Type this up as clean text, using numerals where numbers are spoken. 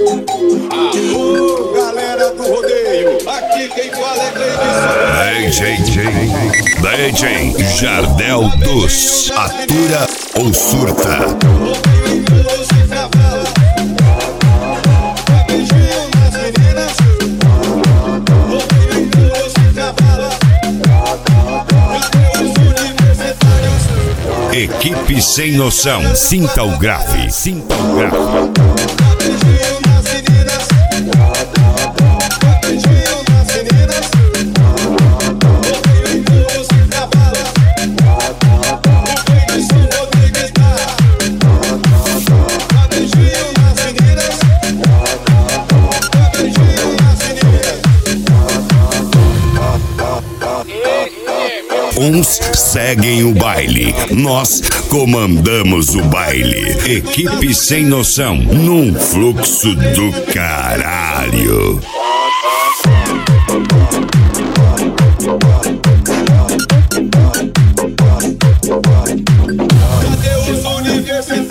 Alô, galera do rodeio, aqui quem fala é DJ Jardel dos Atura ou Surta. Equipe Sem Noção, sinta o grave, sinta o grave. Uns seguem o baile, nós comandamos o baile. Equipe Sem Noção, num fluxo do caralho. Cadê os universitários?